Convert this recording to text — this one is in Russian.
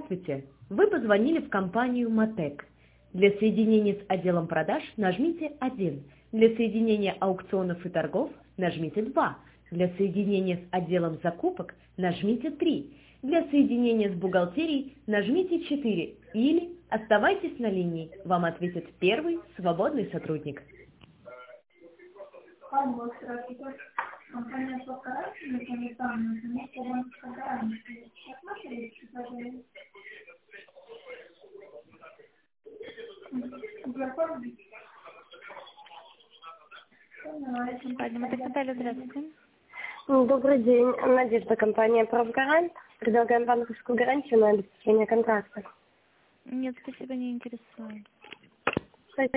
Здравствуйте! Вы позвонили в компанию Мотек. Для соединения с отделом продаж нажмите 1. Для соединения аукционов и торгов нажмите 2. Для соединения с отделом закупок нажмите 3. Для соединения с бухгалтерией нажмите 4. Или оставайтесь на линии. Вам ответит первый свободный сотрудник. Алло, здравствуйте. Компания «Плохо речь», вместе банковской гарантии. Сейчас можете речь предложение? Здравствуйте. Добрый день. Надежда, компания «Профгарант». Предлагаем банковскую гарантию на обеспечение контракта. Нет, спасибо, не интересует.